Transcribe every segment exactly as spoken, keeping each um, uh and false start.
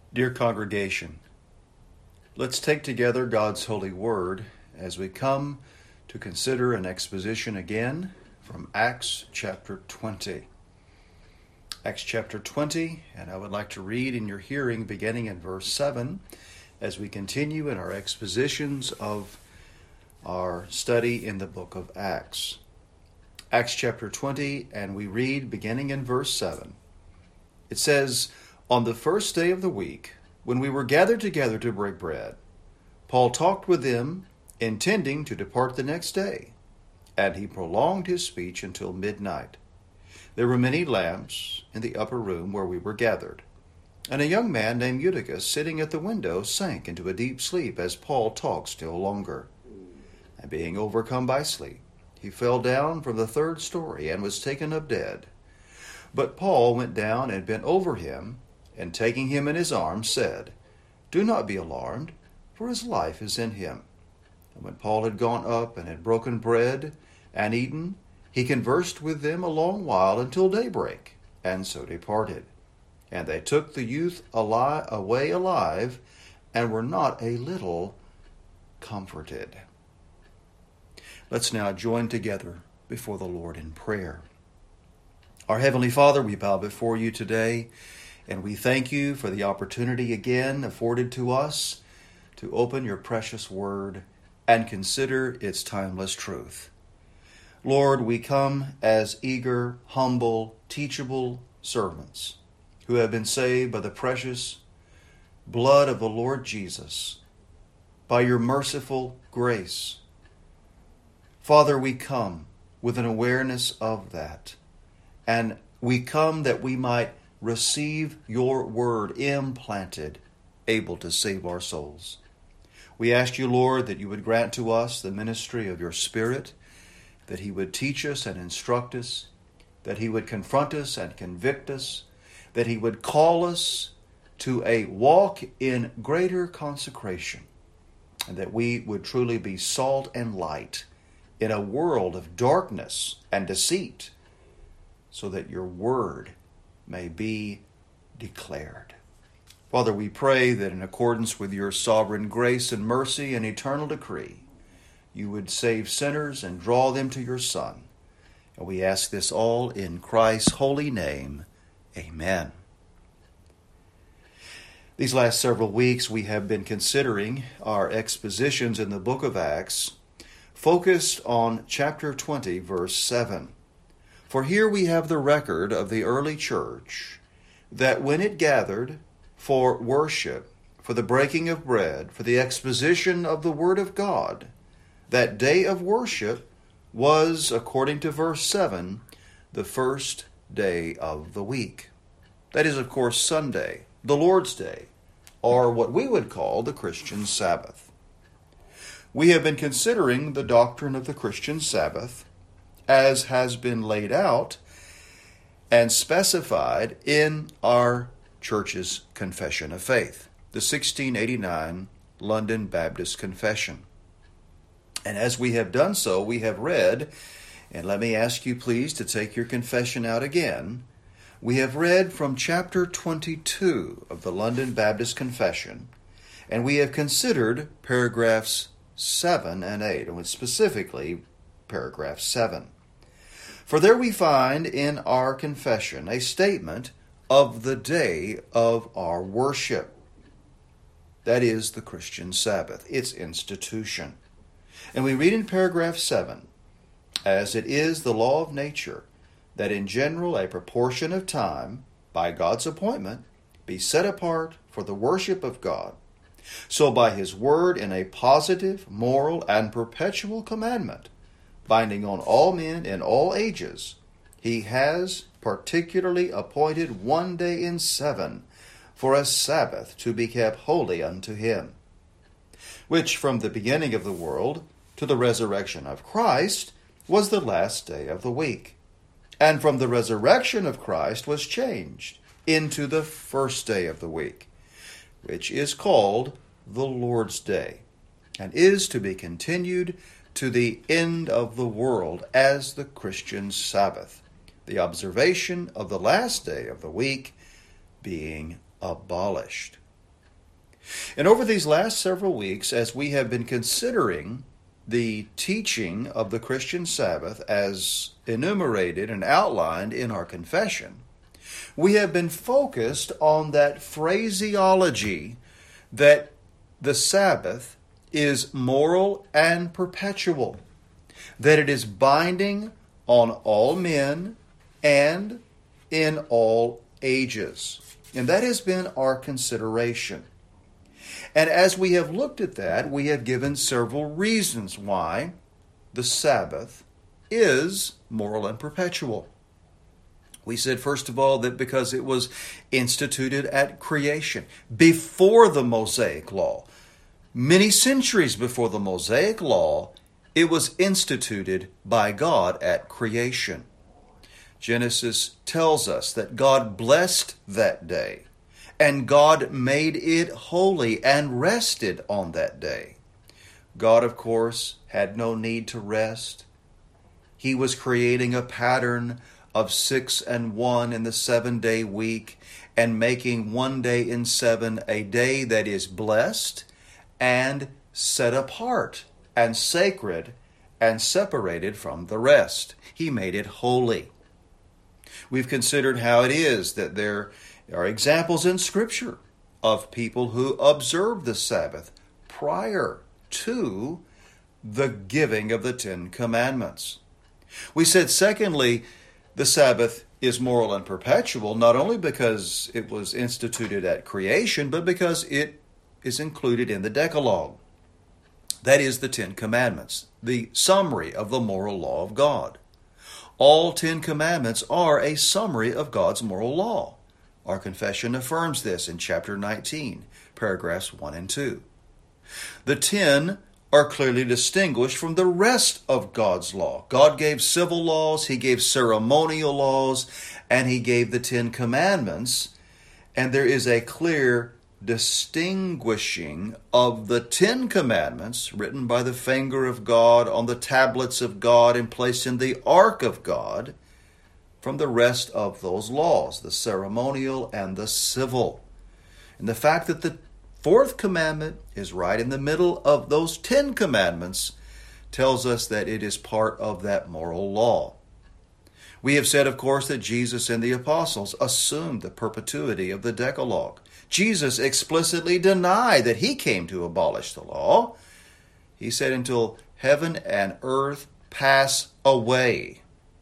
Dear congregation, let's take together God's holy word as we come to consider an exposition again from Acts chapter twenty. Acts chapter twenty, and I would like to read in your hearing beginning in verse seven as we continue in our expositions of our study in the book of Acts. Acts chapter twenty, and we read beginning in verse seven. It says, "On the first day of the week, when we were gathered together to break bread, Paul talked with them, intending to depart the next day, and he prolonged his speech until midnight. There were many lamps in the upper room where we were gathered, and a young man named Eutychus, sitting at the window, sank into a deep sleep as Paul talked still longer. And being overcome by sleep, he fell down from the third story and was taken up dead. But Paul went down and bent over him, and taking him in his arms, said, 'Do not be alarmed, for his life is in him.' And when Paul had gone up and had broken bread and eaten, he conversed with them a long while until daybreak, and so departed. And they took the youth ali- away alive, and were not a little comforted." Let's now join together before the Lord in prayer. Our Heavenly Father, we bow before you today, and we thank you for the opportunity again afforded to us to open your precious word and consider its timeless truth. Lord, we come as eager, humble, teachable servants who have been saved by the precious blood of the Lord Jesus, by your merciful grace. Father, we come with an awareness of that, and we come that we might receive your word implanted, able to save our souls. We ask you, Lord, that you would grant to us the ministry of your Spirit, that he would teach us and instruct us, that he would confront us and convict us, that he would call us to a walk in greater consecration, and that we would truly be salt and light in a world of darkness and deceit, so that your word may be declared. Father, we pray that in accordance with your sovereign grace and mercy and eternal decree, you would save sinners and draw them to your Son. And we ask this all in Christ's holy name. Amen. These last several weeks we have been considering our expositions in the book of Acts, focused on chapter twenty, verse seven. For here we have the record of the early church, that when it gathered for worship, for the breaking of bread, for the exposition of the word of God, that day of worship was, according to verse seven, the first day of the week. That is, of course, Sunday, the Lord's Day, or what we would call the Christian Sabbath. We have been considering the doctrine of the Christian Sabbath as has been laid out and specified in our church's Confession of Faith, the sixteen eighty-nine London Baptist Confession. And as we have done so, we have read, and let me ask you please to take your confession out again, we have read from chapter twenty-two of the London Baptist Confession, and we have considered paragraphs seven and eight, and specifically paragraph seven. For there we find in our confession a statement of the day of our worship. That is the Christian Sabbath, its institution. And we read in paragraph seven, "As it is the law of nature, that in general a proportion of time, by God's appointment, be set apart for the worship of God, so by his word in a positive, moral, and perpetual commandment, binding on all men in all ages, he has particularly appointed one day in seven for a Sabbath to be kept holy unto him, which from the beginning of the world to the resurrection of Christ was the last day of the week, and from the resurrection of Christ was changed into the first day of the week, which is called the Lord's Day, and is to be continued to the end of the world as the Christian Sabbath, the observation of the last day of the week being abolished." And over these last several weeks, as we have been considering the teaching of the Christian Sabbath as enumerated and outlined in our confession, we have been focused on that phraseology that the Sabbath is moral and perpetual, that it is binding on all men and in all ages. And that has been our consideration. And as we have looked at that, we have given several reasons why the Sabbath is moral and perpetual. We said, first of all, that because it was instituted at creation, before the Mosaic Law. Many centuries before the Mosaic Law, it was instituted by God at creation. Genesis tells us that God blessed that day, and God made it holy and rested on that day. God, of course, had no need to rest. He was creating a pattern of six and one in the seven-day week and making one day in seven a day that is blessed and set apart and sacred and separated from the rest. He made it holy. We've considered how it is that there are examples in Scripture of people who observed the Sabbath prior to the giving of the Ten Commandments. We said, secondly, the Sabbath is moral and perpetual, not only because it was instituted at creation, but because it is included in the Decalogue. That is the Ten Commandments, the summary of the moral law of God. All Ten Commandments are a summary of God's moral law. Our confession affirms this in chapter nineteen, paragraphs one and two. The ten are clearly distinguished from the rest of God's law. God gave civil laws, He gave ceremonial laws, and He gave the Ten Commandments. And there is a clear distinguishing of the Ten Commandments written by the finger of God on the tablets of God and placed in the ark of God from the rest of those laws, the ceremonial and the civil. And the fact that the fourth commandment is right in the middle of those Ten Commandments tells us that it is part of that moral law. We have said, of course, that Jesus and the apostles assumed the perpetuity of the Decalogue. Jesus explicitly denied that He came to abolish the law. He said, until heaven and earth pass away,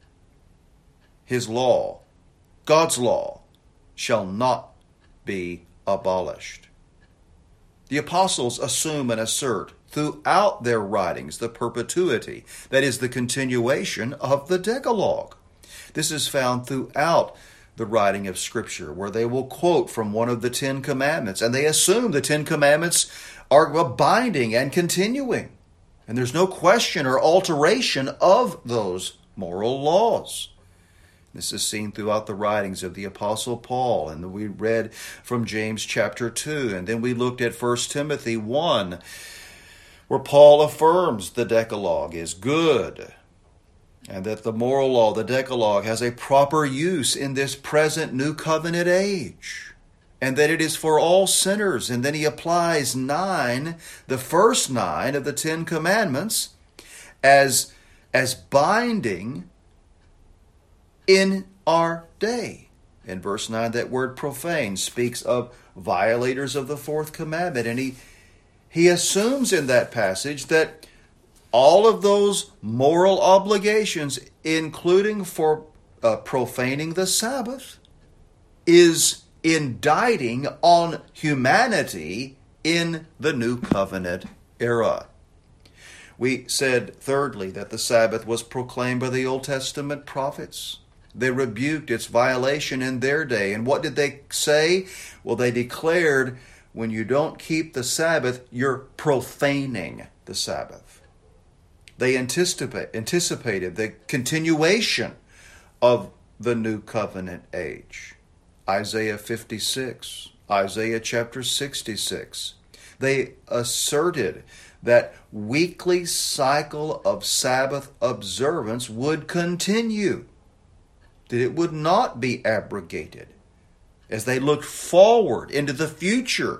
His law, God's law, shall not be abolished. The apostles assume and assert throughout their writings the perpetuity, that is, the continuation of the Decalogue. This is found throughout the writing of Scripture, where they will quote from one of the Ten Commandments, and they assume the Ten Commandments are binding and continuing. And there's no question or alteration of those moral laws. This is seen throughout the writings of the Apostle Paul, and we read from James chapter two, and then we looked at First Timothy one, where Paul affirms the Decalogue is good, and that the moral law, the Decalogue, has a proper use in this present New Covenant age, and that it is for all sinners. And then he applies nine, the first nine of the Ten Commandments, as, as binding in our day. In verse nine, that word profane speaks of violators of the fourth commandment, and he, he assumes in that passage that all of those moral obligations, including for uh, profaning the Sabbath, is indicting on humanity in the New Covenant era. We said, thirdly, that the Sabbath was proclaimed by the Old Testament prophets. They rebuked its violation in their day. And what did they say? Well, they declared, when you don't keep the Sabbath, you're profaning the Sabbath. They anticipate, anticipated the continuation of the New Covenant age. Isaiah fifty-six, Isaiah chapter sixty-six. They asserted that weekly cycle of Sabbath observance would continue, that it would not be abrogated, as they looked forward into the future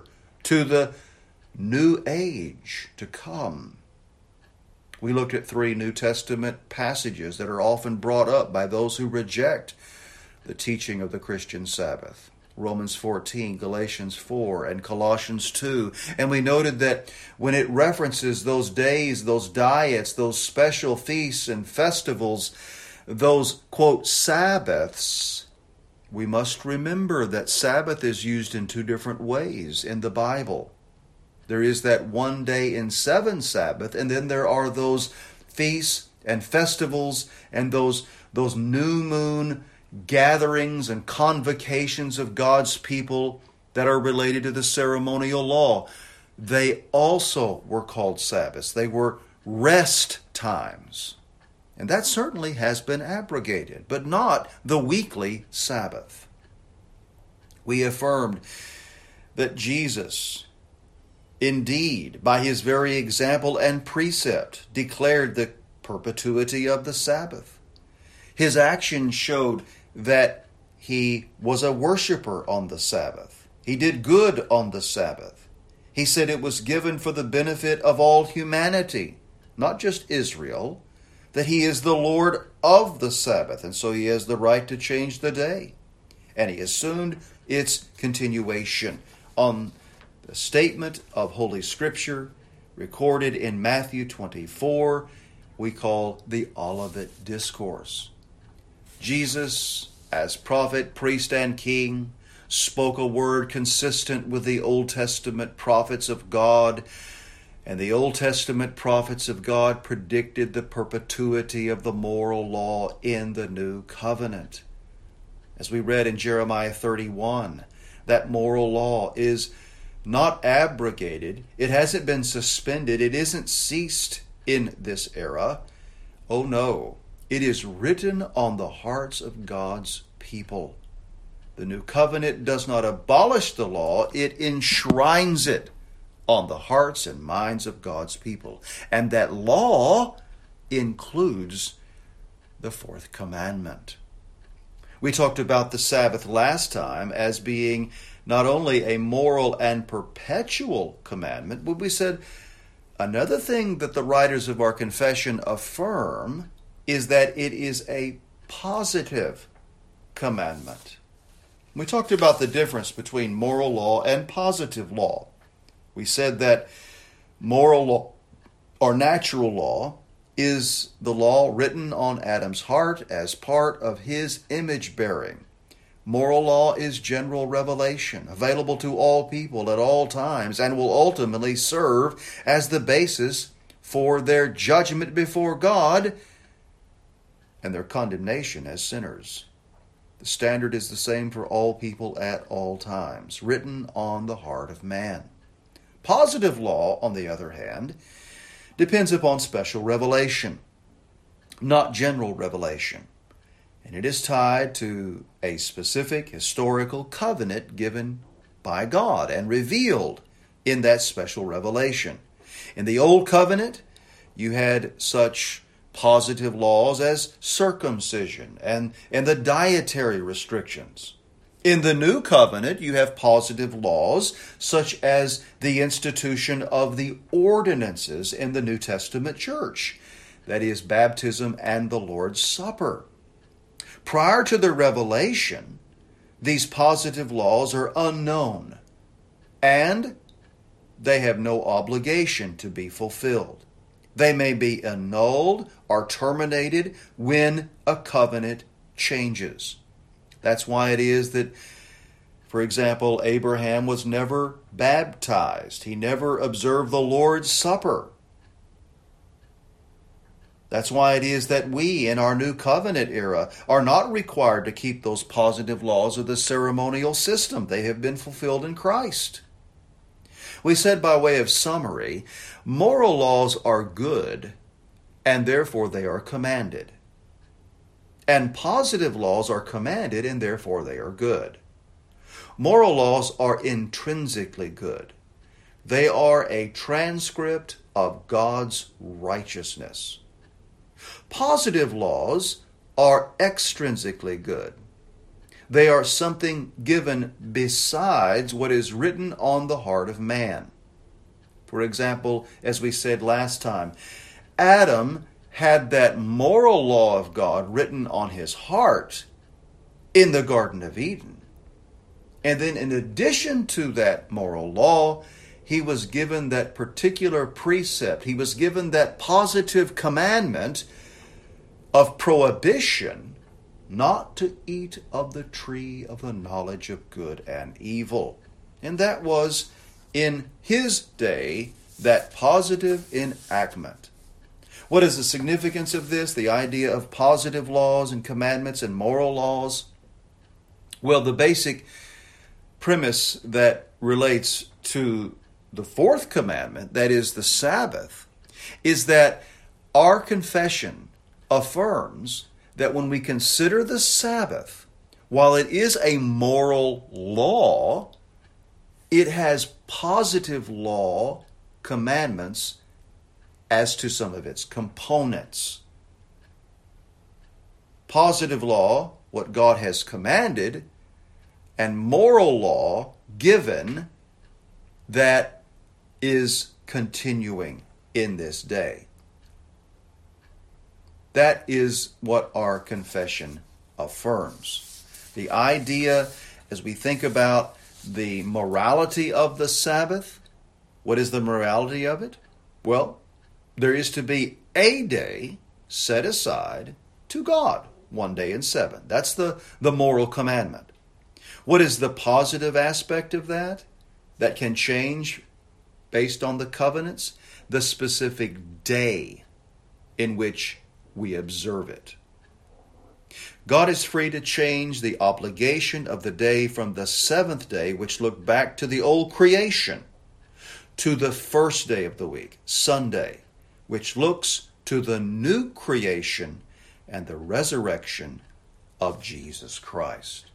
to the new age to come. We looked at three New Testament passages that are often brought up by those who reject the teaching of the Christian Sabbath. Romans fourteen, Galatians four, and Colossians two. And we noted that when it references those days, those diets, those special feasts and festivals, those, quote, Sabbaths, we must remember that Sabbath is used in two different ways in the Bible. There is that one day in seven Sabbath, and then there are those feasts and festivals and those, those new moon gatherings and convocations of God's people that are related to the ceremonial law. They also were called Sabbaths. They were rest times. And that certainly has been abrogated, but not the weekly Sabbath. We affirmed that Jesus, indeed, by his very example and precept, declared the perpetuity of the Sabbath. His action showed that he was a worshiper on the Sabbath. He did good on the Sabbath. He said it was given for the benefit of all humanity, not just Israel, that he is the Lord of the Sabbath, and so he has the right to change the day. And he assumed its continuation on the statement of Holy Scripture recorded in Matthew twenty-four, we call the Olivet Discourse. Jesus, as prophet, priest, and king, spoke a word consistent with the Old Testament prophets of God, and the Old Testament prophets of God predicted the perpetuity of the moral law in the new covenant. As we read in Jeremiah thirty-one, that moral law is not abrogated. It hasn't been suspended. It isn't ceased in this era. Oh no, it is written on the hearts of God's people. The new covenant does not abolish the law. It enshrines it on the hearts and minds of God's people. And that law includes the fourth commandment. We talked about the Sabbath last time as being not only a moral and perpetual commandment, but we said another thing that the writers of our confession affirm is that it is a positive commandment. We talked about the difference between moral law and positive law. We said that moral law or natural law is the law written on Adam's heart as part of his image bearing. Moral law is general revelation, available to all people at all times, and will ultimately serve as the basis for their judgment before God and their condemnation as sinners. The standard is the same for all people at all times, written on the heart of man. Positive law, on the other hand, depends upon special revelation, not general revelation. And it is tied to a specific historical covenant given by God and revealed in that special revelation. In the Old Covenant, you had such positive laws as circumcision and, and the dietary restrictions. In the New Covenant, you have positive laws such as the institution of the ordinances in the New Testament church, that is, baptism and the Lord's Supper. Prior to the revelation, these positive laws are unknown, and they have no obligation to be fulfilled. They may be annulled or terminated when a covenant changes. That's why it is that, for example, Abraham was never baptized. He never observed the Lord's Supper. That's why it is that we, in our new covenant era, are not required to keep those positive laws of the ceremonial system. They have been fulfilled in Christ. We said by way of summary, moral laws are good, and therefore they are commanded. And positive laws are commanded, and therefore they are good. Moral laws are intrinsically good. They are a transcript of God's righteousness. Positive laws are extrinsically good. They are something given besides what is written on the heart of man. For example, as we said last time, Adam had that moral law of God written on his heart in the Garden of Eden. And then in addition to that moral law, he was given that particular precept. He was given that positive commandment of prohibition not to eat of the tree of the knowledge of good and evil. And that was, in his day, that positive enactment. What is the significance of this? The idea of positive laws and commandments and moral laws? Well, the basic premise that relates to the fourth commandment, that is the Sabbath, is that our confession affirms that when we consider the Sabbath, while it is a moral law, it has positive law commandments as to some of its components. Positive law, what God has commanded, and moral law given that is continuing in this day. That is what our confession affirms. The idea, as we think about the morality of the Sabbath, what is the morality of it? Well, there is to be a day set aside to God, one day in seven. That's the, the moral commandment. What is the positive aspect of that? That can change based on the covenants? The specific day in which we observe it. God is free to change the obligation of the day from the seventh day, which looked back to the old creation, to the first day of the week, Sunday, which looks to the new creation and the resurrection of Jesus Christ.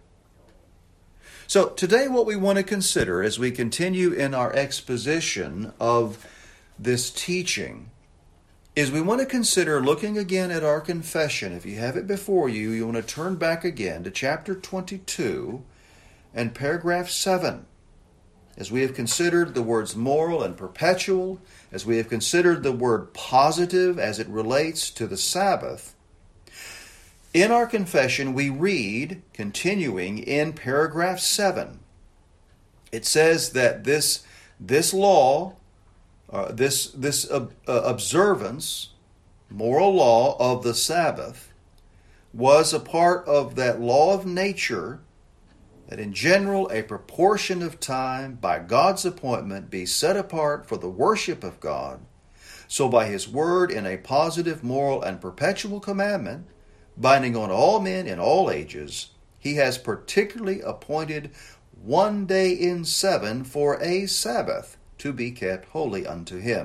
So today what we want to consider as we continue in our exposition of this teaching is we want to consider looking again at our confession. If you have it before you, you want to turn back again to chapter twenty-two and paragraph seven. As we have considered the words moral and perpetual, as we have considered the word positive as it relates to the Sabbath, in our confession we read, continuing in paragraph seven, it says that this, this law, uh, this, this uh, uh, observance, moral law of the Sabbath, was a part of that law of nature that in general a proportion of time by God's appointment be set apart for the worship of God. So by His word in a positive, moral, and perpetual commandment, binding on all men in all ages, He has particularly appointed one day in seven for a Sabbath to be kept holy unto Him.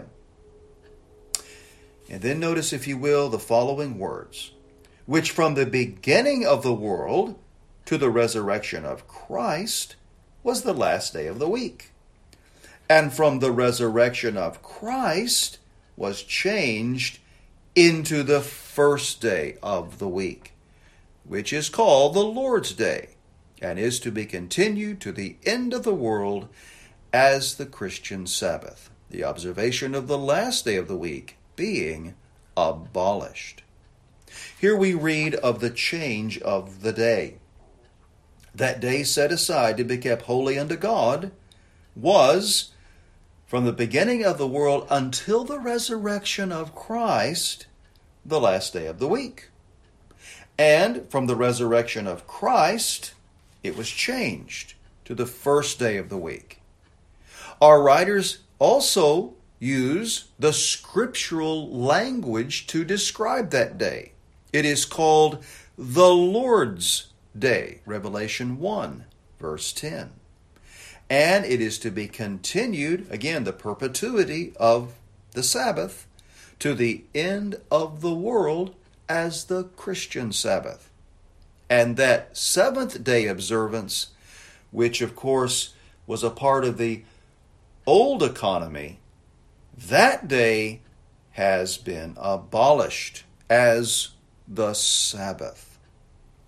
And then notice, if you will, the following words, which from the beginning of the world to the resurrection of Christ was the last day of the week. And from the resurrection of Christ was changed into the first day of the week, which is called the Lord's Day, and is to be continued to the end of the world as the Christian Sabbath, the observation of the last day of the week being abolished. Here we read of the change of the day. That day set aside to be kept holy unto God was, from the beginning of the world until the resurrection of Christ, the last day of the week. And from the resurrection of Christ, it was changed to the first day of the week. Our writers also use the scriptural language to describe that day. It is called the Lord's Day, Revelation one, verse ten. And it is to be continued, again, the perpetuity of the Sabbath, to the end of the world as the Christian Sabbath. And that seventh day observance, which of course was a part of the old economy, that day has been abolished as the Sabbath.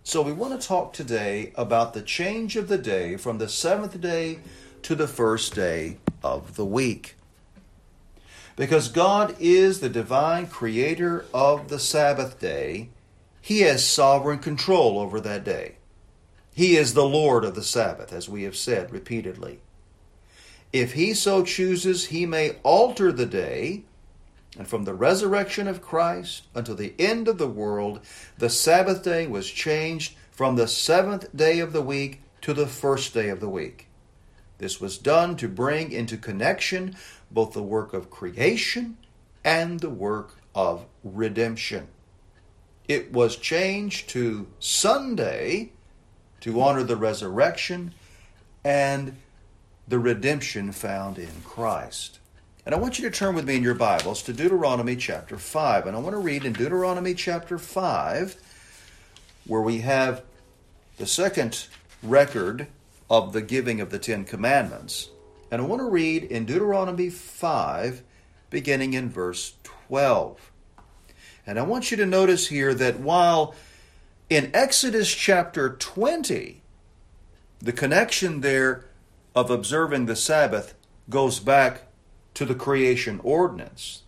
So we want to talk today about the change of the day from the seventh day to the first day of the week. Because God is the divine creator of the Sabbath day, He has sovereign control over that day. He is the Lord of the Sabbath, as we have said repeatedly. If He so chooses, He may alter the day, and from the resurrection of Christ until the end of the world, the Sabbath day was changed from the seventh day of the week to the first day of the week. This was done to bring into connection both the work of creation and the work of redemption. It was changed to Sunday to honor the resurrection and the redemption found in Christ. And I want you to turn with me in your Bibles to Deuteronomy chapter five. And I want to read in Deuteronomy chapter five, where we have the second record of the giving of the Ten Commandments. And I want to read in Deuteronomy five, beginning in verse twelve. And I want you to notice here that while in Exodus chapter twenty, the connection there of observing the Sabbath goes back to the creation ordinance,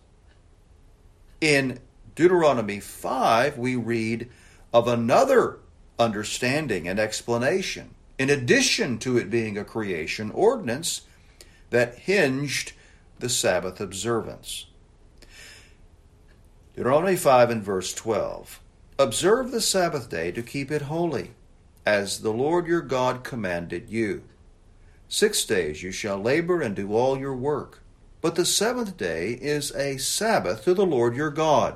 in Deuteronomy five, we read of another understanding and explanation, in addition to it being a creation ordinance that hinged the Sabbath observance. Deuteronomy five and verse twelve. Observe the Sabbath day to keep it holy, as the Lord your God commanded you. Six days you shall labor and do all your work, but the seventh day is a Sabbath to the Lord your God.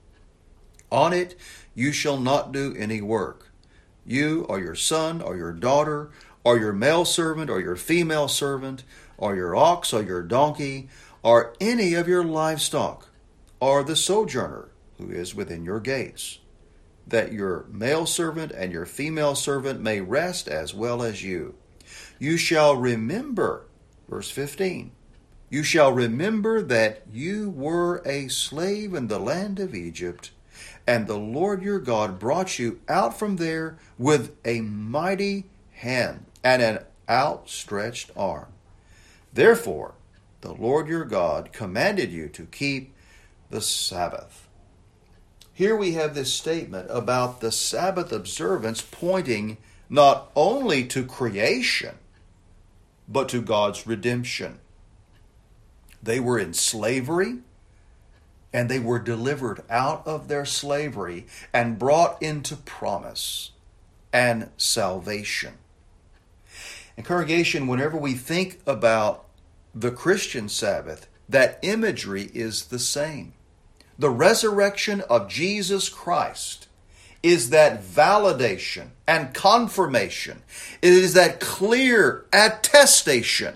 On it you shall not do any work, you or your son or your daughter, or your male servant or your female servant, or your ox or your donkey, or any of your livestock, or the sojourner who is within your gates, that your male servant and your female servant may rest as well as you. You shall remember, verse fifteen, you shall remember that you were a slave in the land of Egypt, and the Lord your God brought you out from there with a mighty hand and an outstretched arm. Therefore, the Lord your God commanded you to keep the Sabbath. Here we have this statement about the Sabbath observance pointing not only to creation, but to God's redemption. They were in slavery, and they were delivered out of their slavery and brought into promise and salvation. And congregation, whenever we think about the Christian Sabbath, that imagery is the same. The resurrection of Jesus Christ is that validation and confirmation. It is that clear attestation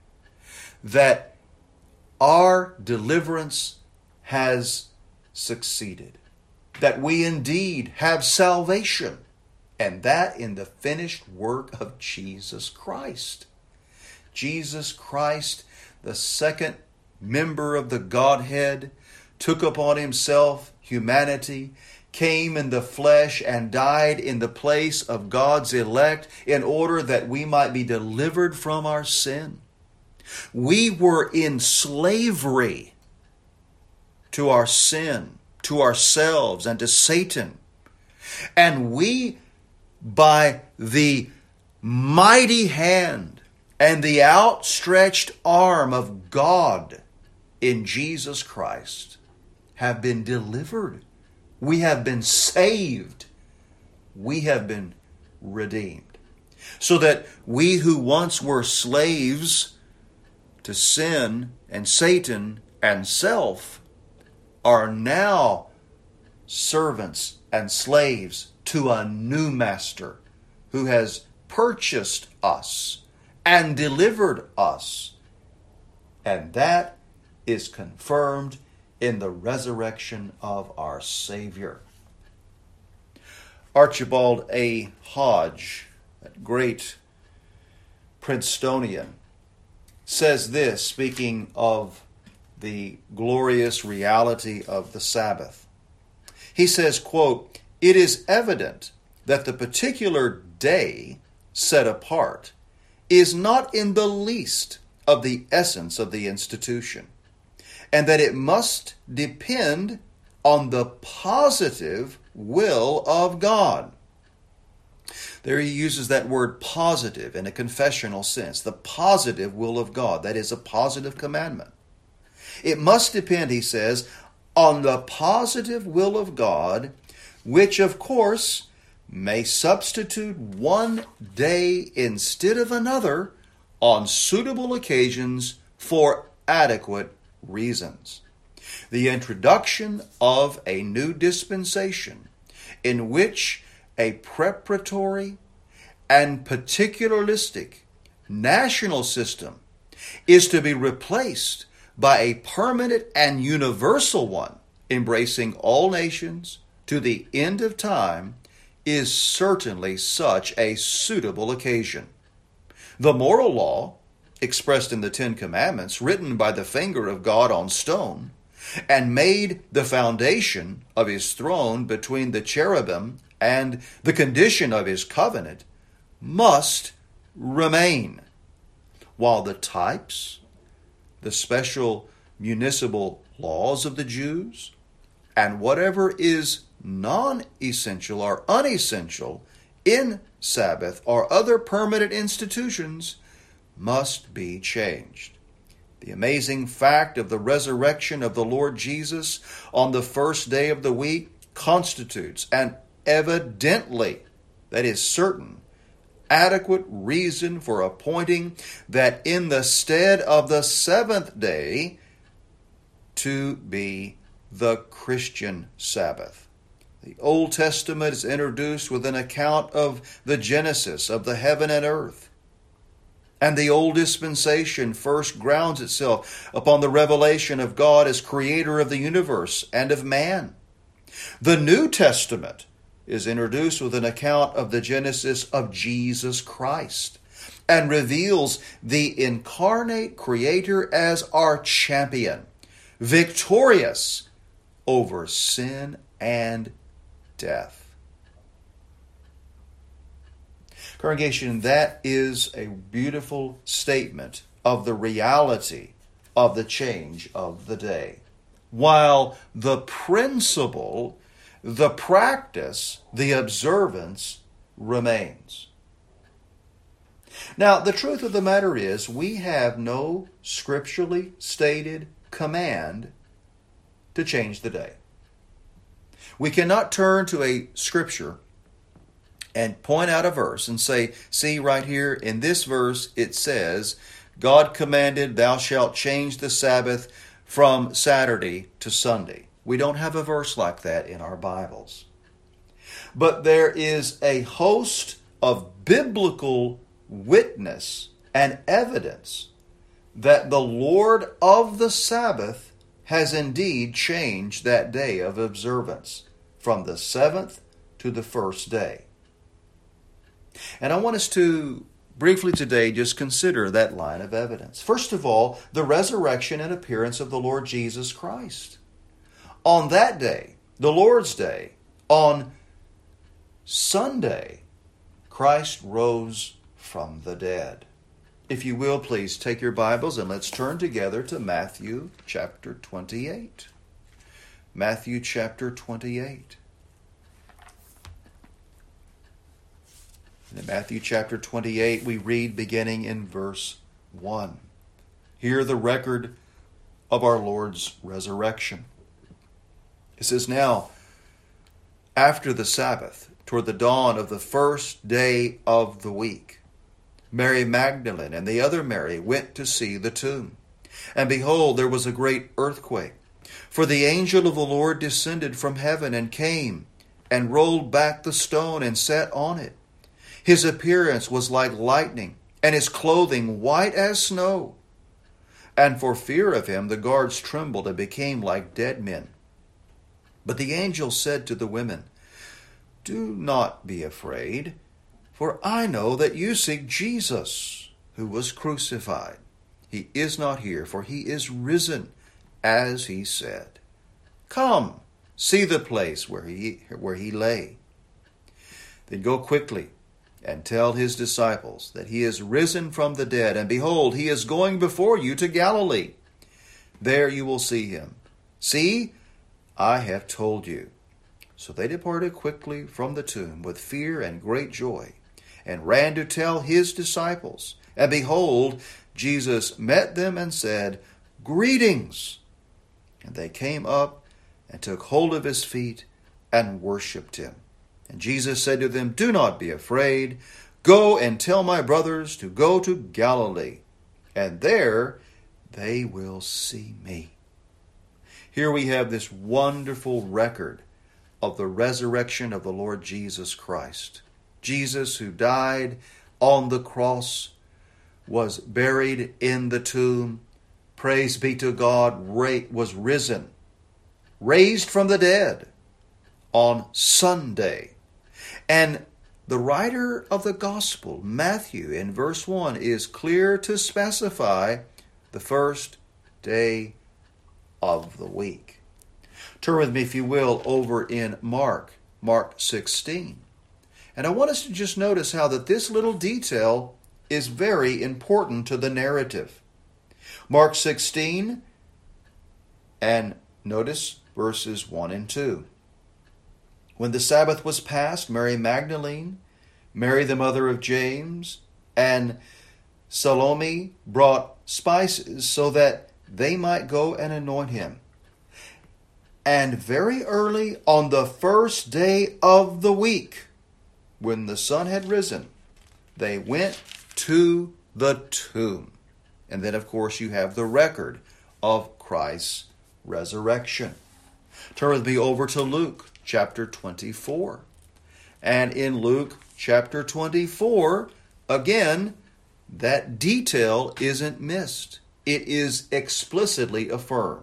that our deliverance has succeeded, that we indeed have salvation, and that in the finished work of Jesus Christ. Jesus Christ, the second member of the Godhead, took upon himself humanity, came in the flesh, and died in the place of God's elect in order that we might be delivered from our sin. We were in slavery to our sin, to ourselves, and to Satan. And we, by the mighty hand and the outstretched arm of God in Jesus Christ, have been delivered. We have been saved. We have been redeemed. So that we who once were slaves to sin and Satan and self are now servants and slaves to a new master who has purchased us and delivered us. And that is confirmed in the resurrection of our Savior. Archibald A. Hodge, that great Princetonian, says this, speaking of the glorious reality of the Sabbath. He says, quote, "It is evident that the particular day set apart is not in the least of the essence of the institution, and that it must depend on the positive will of God. There he uses that word positive in a confessional sense, the positive will of God. That is a positive commandment. It must depend, he says, on the positive will of God, which of course may substitute one day instead of another on suitable occasions for adequate reasons. The introduction of a new dispensation in which a preparatory and particularistic national system is to be replaced by a permanent and universal one, embracing all nations to the end of time, is certainly such a suitable occasion. The moral law, expressed in the Ten Commandments, written by the finger of God on stone, and made the foundation of his throne between the cherubim and the condition of his covenant, must remain, while the types, the special municipal laws of the Jews, and whatever is non-essential or unessential in Sabbath or other permanent institutions must be changed. The amazing fact of the resurrection of the Lord Jesus on the first day of the week constitutes an evidently, that is certain, adequate reason for appointing that in the stead of the seventh day to be the Christian Sabbath. The Old Testament is introduced with an account of the genesis of the heaven and earth. And the old dispensation first grounds itself upon the revelation of God as creator of the universe and of man. The New Testament is introduced with an account of the genesis of Jesus Christ and reveals the incarnate creator as our champion, victorious over sin and death. Congregation, that is a beautiful statement of the reality of the change of the day. While the principle, the practice, the observance remains. Now, the truth of the matter is, we have no scripturally stated command to change the day. We cannot turn to a scripture and point out a verse and say, see right here in this verse it says, God commanded thou shalt change the Sabbath from Saturday to Sunday. We don't have a verse like that in our Bibles. But there is a host of biblical witness and evidence that the Lord of the Sabbath has indeed changed that day of observance from the seventh to the first day. And I want us to briefly today just consider that line of evidence. First of all, the resurrection and appearance of the Lord Jesus Christ. On that day, the Lord's Day, on Sunday, Christ rose from the dead. If you will, please take your Bibles and let's turn together to Matthew chapter twenty-eight. Matthew chapter twenty-eight. In Matthew chapter twenty-eight, we read beginning in verse one. Hear the record of our Lord's resurrection. It says, now, after the Sabbath, toward the dawn of the first day of the week, Mary Magdalene and the other Mary went to see the tomb. And behold, there was a great earthquake. For the angel of the Lord descended from heaven and came and rolled back the stone and sat on it. His appearance was like lightning, and his clothing white as snow. And for fear of him, the guards trembled and became like dead men. But the angel said to the women, do not be afraid, for I know that you seek Jesus, who was crucified. He is not here, for he is risen, as he said. Come, see the place where he, where he lay. Then go quickly and tell his disciples that he is risen from the dead, and behold, he is going before you to Galilee. There you will see him. See, I have told you." So they departed quickly from the tomb with fear and great joy, and ran to tell his disciples. And behold, Jesus met them and said, "Greetings." And they came up and took hold of his feet and worshipped him. And Jesus said to them, "Do not be afraid. Go and tell my brothers to go to Galilee, and there they will see me." Here we have this wonderful record of the resurrection of the Lord Jesus Christ. Jesus, who died on the cross, was buried in the tomb, praise be to God, was risen, raised from the dead on Sunday. And the writer of the gospel, Matthew, in verse one, is clear to specify the first day of the week. Turn with me, if you will, over in Mark, Mark sixteen. And I want us to just notice how that this little detail is very important to the narrative. Mark sixteen, and notice verses one and two. When the Sabbath was past, Mary Magdalene, Mary the mother of James, and Salome brought spices so that they might go and anoint him. And very early on the first day of the week, when the sun had risen, they went to the tomb. And then, of course, you have the record of Christ's resurrection. Turn with me over to Luke chapter twenty-four. And in Luke chapter twenty-four, again, that detail isn't missed. It is explicitly affirmed.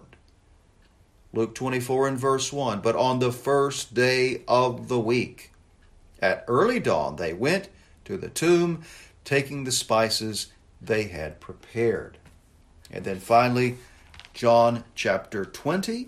Luke twenty-four and verse one, "But on the first day of the week, at early dawn, they went to the tomb, taking the spices they had prepared." And then finally, John chapter twenty.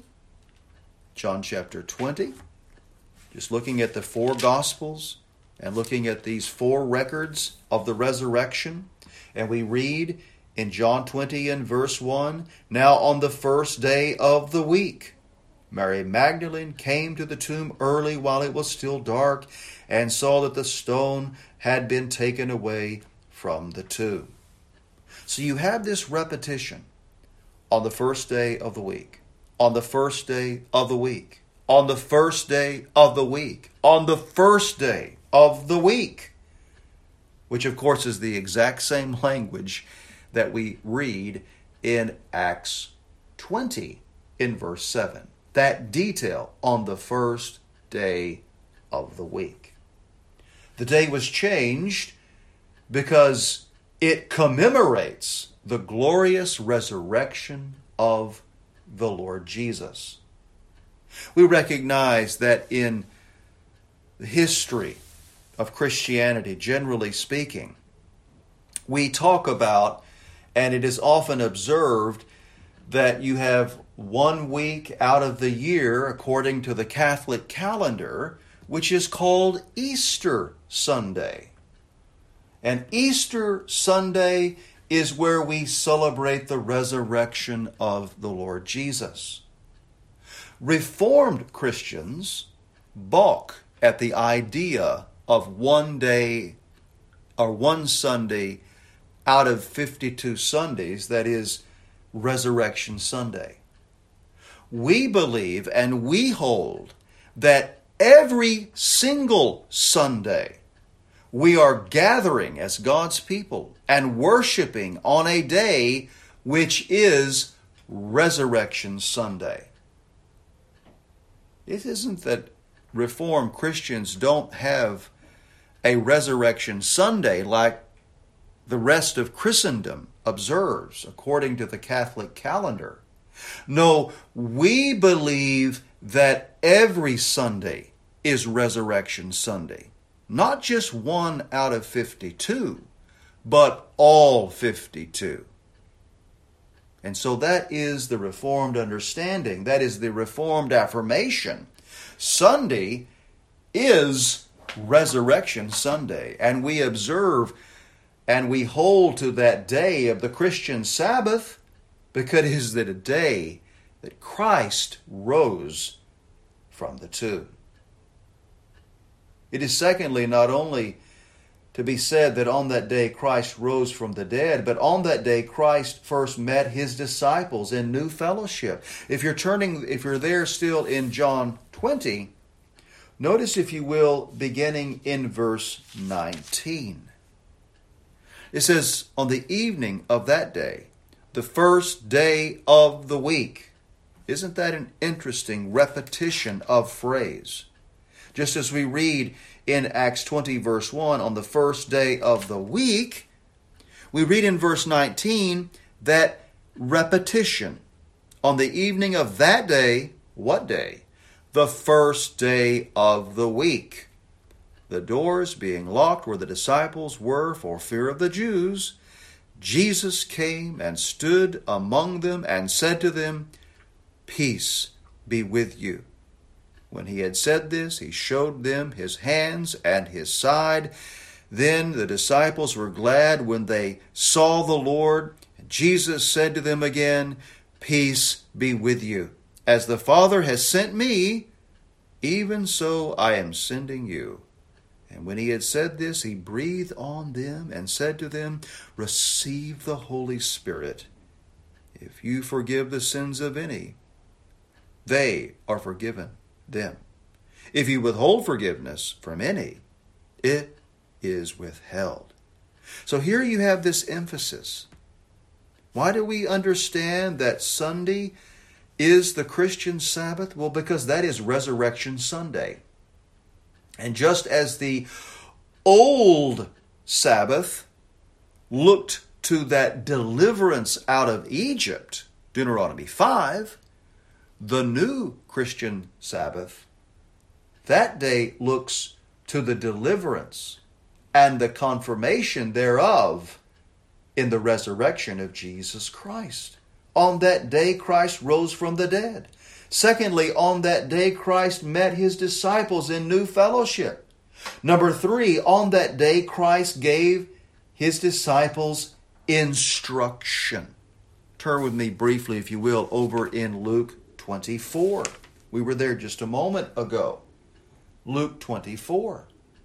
John chapter twenty. Just looking at the four Gospels and looking at these four records of the resurrection. And we read in John twenty and verse one, "Now on the first day of the week, Mary Magdalene came to the tomb early while it was still dark and saw that the stone had been taken away from the tomb." So you have this repetition on the first day of the week, on the first day of the week, on the first day of the week, on the first day of the week, which of course is the exact same language that we read in Acts twenty in verse seven. That detail on the first day of the week. The day was changed because it commemorates the glorious resurrection of the Lord Jesus. We recognize that in the history of Christianity, generally speaking, we talk about, and it is often observed, that you have one week out of the year, according to the Catholic calendar, which is called Easter Sunday. And Easter Sunday is where we celebrate the resurrection of the Lord Jesus. Reformed Christians balk at the idea of one day or one Sunday out of fifty-two Sundays, that is Resurrection Sunday. We believe and we hold that every single Sunday we are gathering as God's people and worshiping on a day which is Resurrection Sunday. It isn't that Reformed Christians don't have a Resurrection Sunday like the rest of Christendom observes according to the Catholic calendar. No, we believe that every Sunday is Resurrection Sunday. Not just one out of fifty-two, but all fifty-two. And so that is the Reformed understanding. That is the Reformed affirmation. Sunday is Resurrection Sunday, and we observe and we hold to that day of the Christian Sabbath because it is the day that Christ rose from the tomb. It is secondly not only to be said that on that day Christ rose from the dead, but on that day Christ first met his disciples in new fellowship. If you're turning, if you're there still in John twenty, notice, if you will, beginning in verse nineteen. It says, on the evening of that day, the first day of the week. Isn't that an interesting repetition of phrase? Just as we read in Acts twenty verse one, on the first day of the week, we read in verse nineteen that repetition. On the evening of that day, what day? The first day of the week. The doors being locked where the disciples were for fear of the Jews, Jesus came and stood among them and said to them, "Peace be with you." When he had said this, he showed them his hands and his side. Then the disciples were glad when they saw the Lord. Jesus said to them again, "Peace be with you. As the Father has sent me, even so I am sending you." And when he had said this, he breathed on them and said to them, "Receive the Holy Spirit. If you forgive the sins of any, they are forgiven them. If you withhold forgiveness from any, it is withheld." So here you have this emphasis. Why do we understand that Sunday is the Christian Sabbath? Well, because that is Resurrection Sunday. And just as the old Sabbath looked to that deliverance out of Egypt, Deuteronomy five, the new Christian Sabbath, that day looks to the deliverance and the confirmation thereof in the resurrection of Jesus Christ. On that day, Christ rose from the dead. Secondly, on that day, Christ met his disciples in new fellowship. Number three, on that day, Christ gave his disciples instruction. Turn with me briefly, if you will, over in Luke twenty-four. We were there just a moment ago. Luke twenty-four.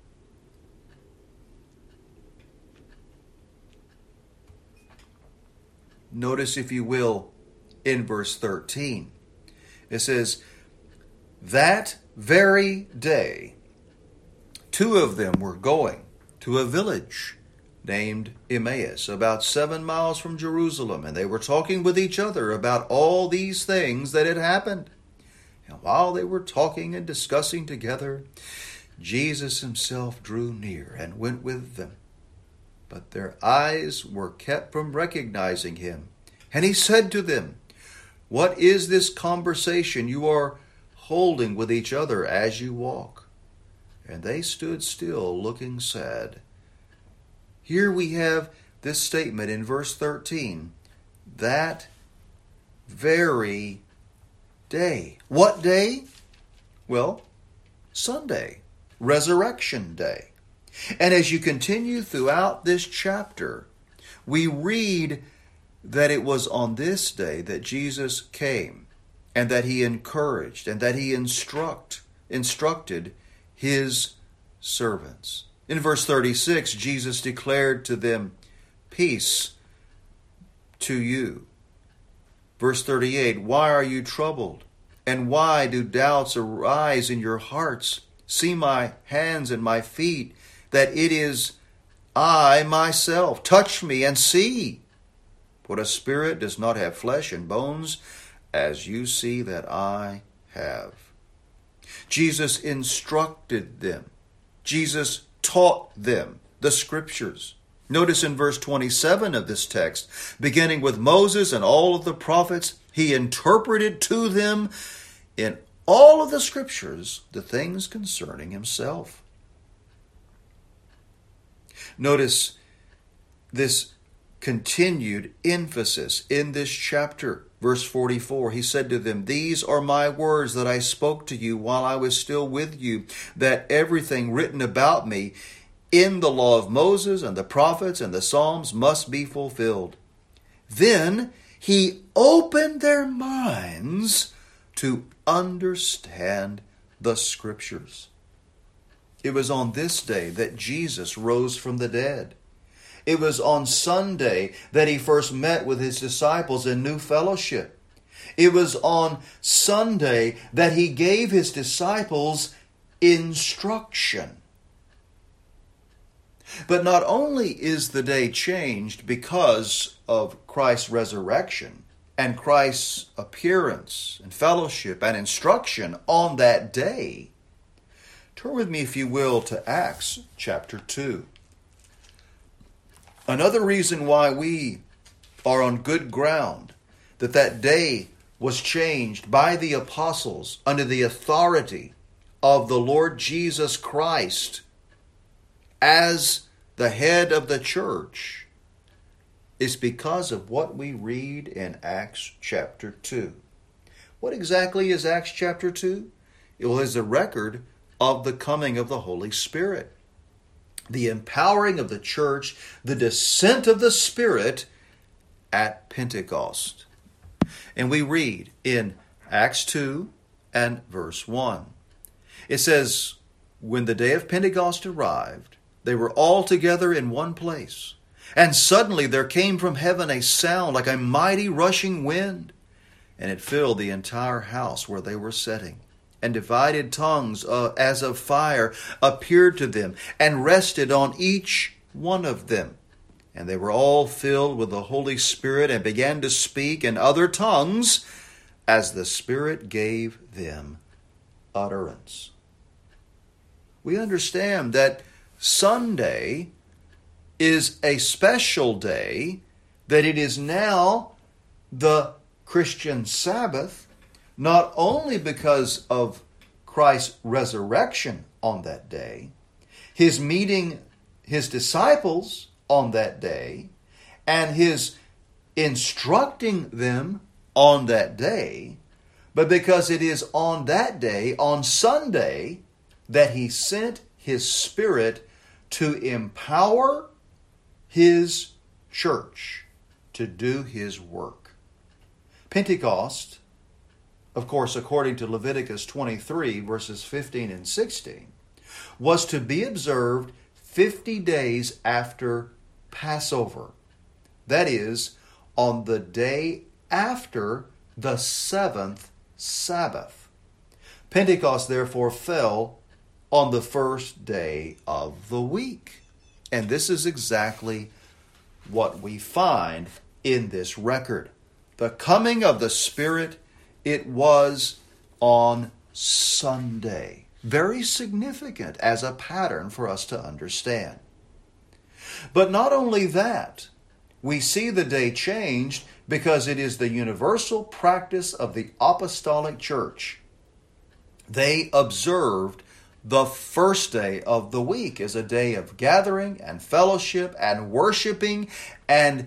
Notice, if you will, in verse thirteen. It says, "That very day, two of them were going to a village named Emmaus, about seven miles from Jerusalem, and they were talking with each other about all these things that had happened. And while they were talking and discussing together, Jesus himself drew near and went with them. But their eyes were kept from recognizing him. And he said to them, 'What is this conversation you are holding with each other as you walk?' And they stood still, looking sad." Here we have this statement in verse thirteen. That very day. What day? Well, Sunday, Resurrection Day. And as you continue throughout this chapter, we read that it was on this day that Jesus came, and that he encouraged, and that he instruct, instructed his servants. In verse thirty-six, Jesus declared to them, "Peace to you." Verse thirty-eight, "Why are you troubled? And why do doubts arise in your hearts? See my hands and my feet, that it is I myself. Touch me and see. What a spirit does not have flesh and bones, as you see that I have." Jesus instructed them. Jesus taught them the Scriptures. Notice in verse twenty-seven of this text, beginning with Moses and all of the prophets, he interpreted to them in all of the Scriptures the things concerning himself. Notice this continued emphasis in this chapter. Verse forty-four, he said to them, "These are my words that I spoke to you while I was still with you, that everything written about me in the law of Moses and the prophets and the Psalms must be fulfilled." Then he opened their minds to understand the Scriptures. It was on this day that Jesus rose from the dead. It was on Sunday that he first met with his disciples in new fellowship. It was on Sunday that he gave his disciples instruction. But not only is the day changed because of Christ's resurrection and Christ's appearance and fellowship and instruction on that day, turn with me, if you will, to Acts chapter two. Another reason why we are on good ground, that that day was changed by the apostles under the authority of the Lord Jesus Christ as the head of the church, is because of what we read in Acts chapter two. What exactly is Acts chapter two? It is a record of the coming of the Holy Spirit, the empowering of the church, the descent of the Spirit at Pentecost. And we read in Acts two and verse one. It says, "When the day of Pentecost arrived, they were all together in one place. And suddenly there came from heaven a sound like a mighty rushing wind, and it filled the entire house where they were sitting. And divided tongues uh, as of fire appeared to them and rested on each one of them. And they were all filled with the Holy Spirit and began to speak in other tongues as the Spirit gave them utterance." We understand that Sunday is a special day, that it is now the Christian Sabbath, not only because of Christ's resurrection on that day, his meeting his disciples on that day, and his instructing them on that day, but because it is on that day, on Sunday, that he sent his Spirit to empower his church to do his work. Pentecost, of course, according to Leviticus twenty-three, verses fifteen and sixteen, was to be observed fifty days after Passover. That is, on the day after the seventh Sabbath. Pentecost, therefore, fell on the first day of the week. And this is exactly what we find in this record. The coming of the Spirit, it was on Sunday. Very significant as a pattern for us to understand. But not only that, we see the day changed because it is the universal practice of the apostolic church. They observed the first day of the week as a day of gathering and fellowship and worshiping and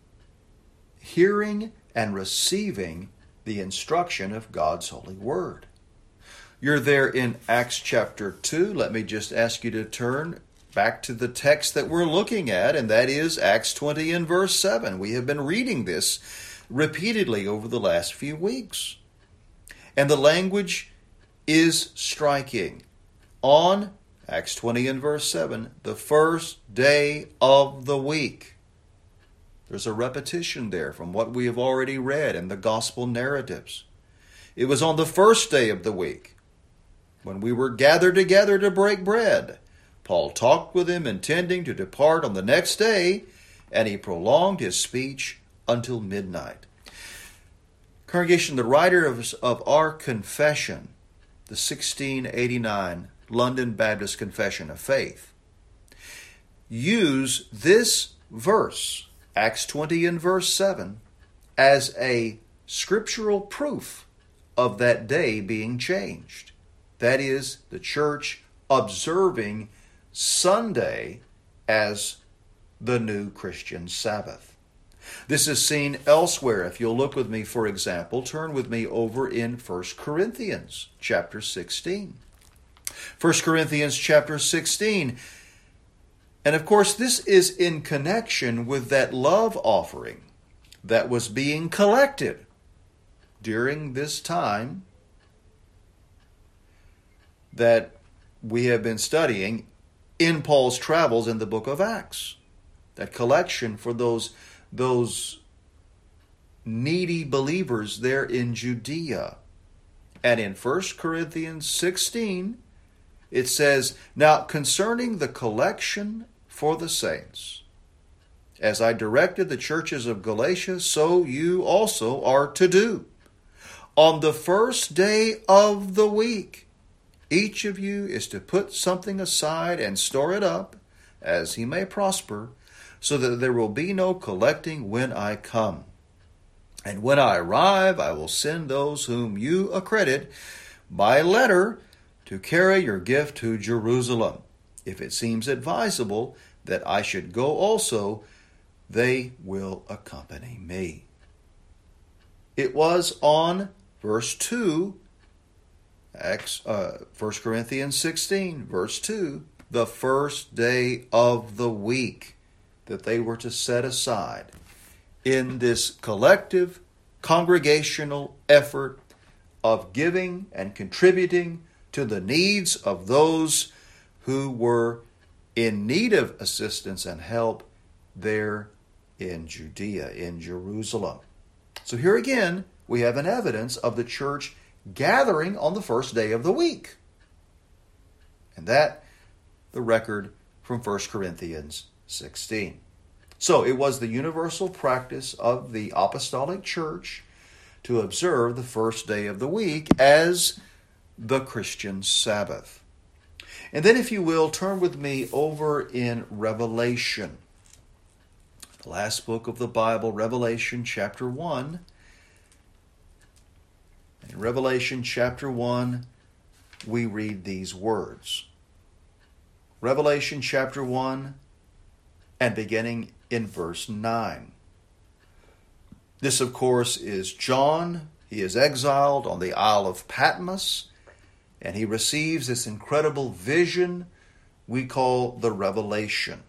hearing and receiving the instruction of God's holy word. You're there in Acts chapter two. Let me just ask you to turn back to the text that we're looking at, and that is Acts twenty and verse seven. We have been reading this repeatedly over the last few weeks. And the language is striking. On Acts twenty and verse seven, the first day of the week. There's a repetition there from what we have already read in the gospel narratives. It was on the first day of the week, when we were gathered together to break bread. Paul talked with them, intending to depart on the next day, and he prolonged his speech until midnight. Congregation, the writer of, of our confession, the sixteen eighty-nine London Baptist Confession of Faith, use this verse, Acts twenty and verse seven, as a scriptural proof of that day being changed. That is, the church observing Sunday as the new Christian Sabbath. This is seen elsewhere. If you'll look with me, for example, turn with me over in First Corinthians chapter sixteen. First Corinthians chapter sixteen. And of course, this is in connection with that love offering that was being collected during this time that we have been studying in Paul's travels in the book of Acts. That collection for those, those needy believers there in Judea. And in First Corinthians sixteen, it says, "Now concerning the collection for the saints, as I directed the churches of Galatia, so you also are to do. On the first day of the week, each of you is to put something aside and store it up, as he may prosper, so that there will be no collecting when I come. And when I arrive, I will send those whom you accredit by letter to carry your gift to Jerusalem. If it seems advisable that I should go also, they will accompany me." It was on verse two, Acts, uh, First Corinthians sixteen, verse two, the first day of the week that they were to set aside in this collective congregational effort of giving and contributing to the needs of those who were in need of assistance and help there in Judea, in Jerusalem. So here again, we have an evidence of the church gathering on the first day of the week. And that, the record from First Corinthians sixteen. So it was the universal practice of the apostolic church to observe the first day of the week as the Christian Sabbath. And then, if you will, turn with me over in Revelation. The last book of the Bible, Revelation chapter one. In Revelation chapter one, we read these words. Revelation chapter one, and beginning in verse nine. This, of course, is John. He is exiled on the Isle of Patmos, and he receives this incredible vision we call the Revelation.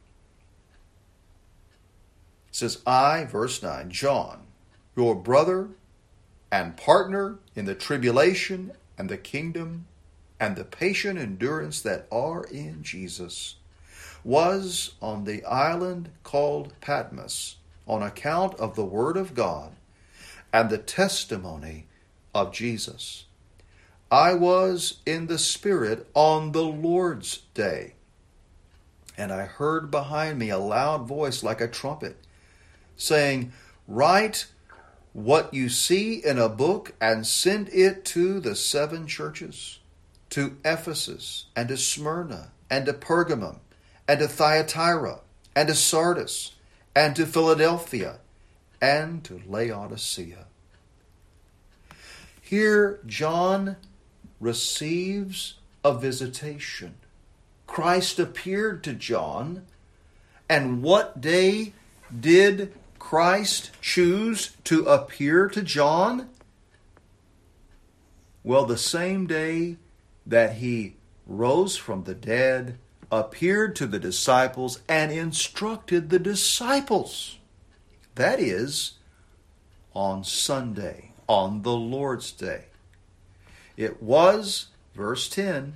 It says, "I," verse nine, "John, your brother and partner in the tribulation and the kingdom and the patient endurance that are in Jesus, was on the island called Patmos on account of the word of God and the testimony of Jesus. I was in the Spirit on the Lord's day, and I heard behind me a loud voice like a trumpet, saying, 'Write what you see in a book and send it to the seven churches, to Ephesus and to Smyrna and to Pergamum and to Thyatira and to Sardis and to Philadelphia and to Laodicea.'" Here John receives a visitation. Christ appeared to John, and what day did Christ choose to appear to John? Well, the same day that he rose from the dead, appeared to the disciples, and instructed the disciples. That is, on Sunday, on the Lord's Day. It was, verse ten,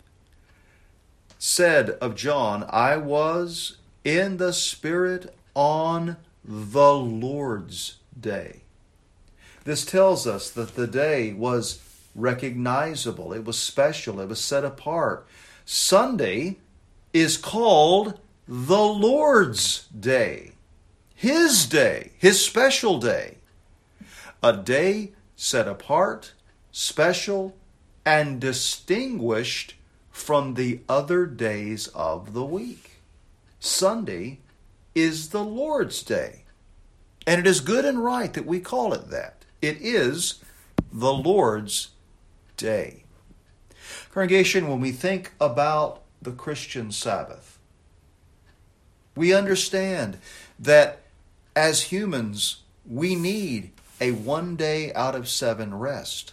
said of John, "I was in the Spirit on the Lord's Day." This tells us that the day was recognizable. It was special. It was set apart. Sunday is called the Lord's Day. His day. His special day. A day set apart, special, and distinguished from the other days of the week. Sunday is the Lord's Day. And it is good and right that we call it that. It is the Lord's Day. Congregation, when we think about the Christian Sabbath, we understand that as humans, we need a one day out of seven rest.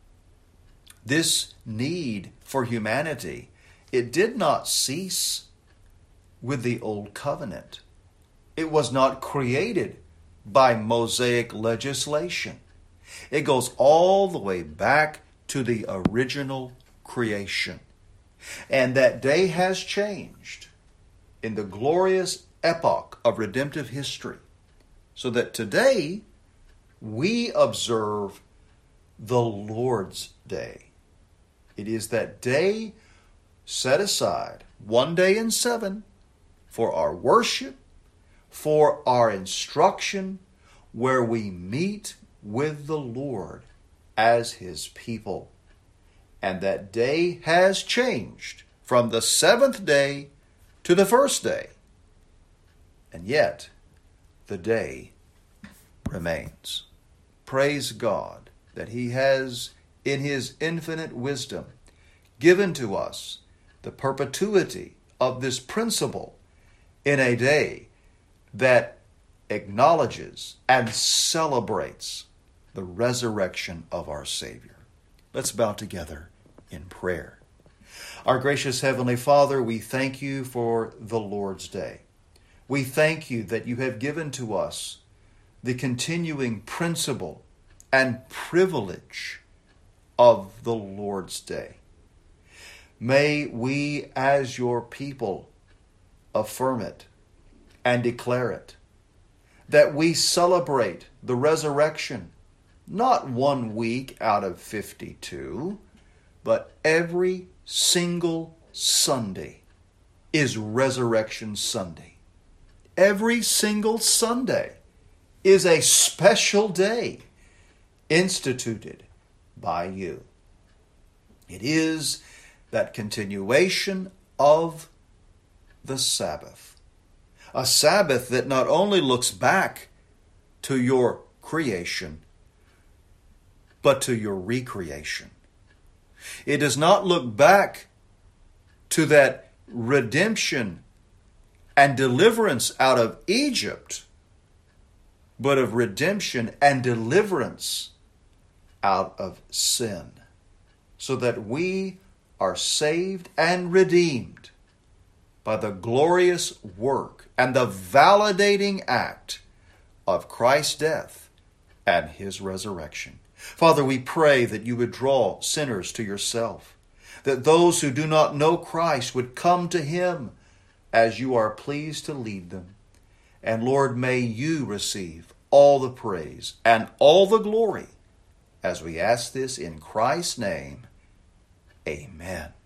This need for humanity, it did not cease with the Old Covenant. It was not created by Mosaic legislation. It goes all the way back to the original creation. And that day has changed in the glorious epoch of redemptive history, so that today we observe the Lord's Day. It is that day set aside, one day in seven, for our worship, for our instruction, where we meet with the Lord as His people. And that day has changed from the seventh day to the first day. And yet, the day remains. Praise God that He has, in His infinite wisdom, given to us the perpetuity of this principle in a day that acknowledges and celebrates the resurrection of our Savior. Let's bow together in prayer. Our gracious Heavenly Father, we thank You for the Lord's Day. We thank You that You have given to us the continuing principle and privilege of the Lord's Day. May we, as Your people, affirm it and declare it, that we celebrate the resurrection not one week out of fifty-two, but every single Sunday is Resurrection Sunday. Every single Sunday is a special day instituted by You. It is that continuation of the Sabbath. A Sabbath that not only looks back to Your creation, but to Your recreation. It does not look back to that redemption and deliverance out of Egypt, but of redemption and deliverance out of sin, so that we are saved and redeemed by the glorious work and the validating act of Christ's death and His resurrection. Father, we pray that You would draw sinners to Yourself, that those who do not know Christ would come to Him as You are pleased to lead them. And Lord, may You receive all the praise and all the glory as we ask this in Christ's name. Amen.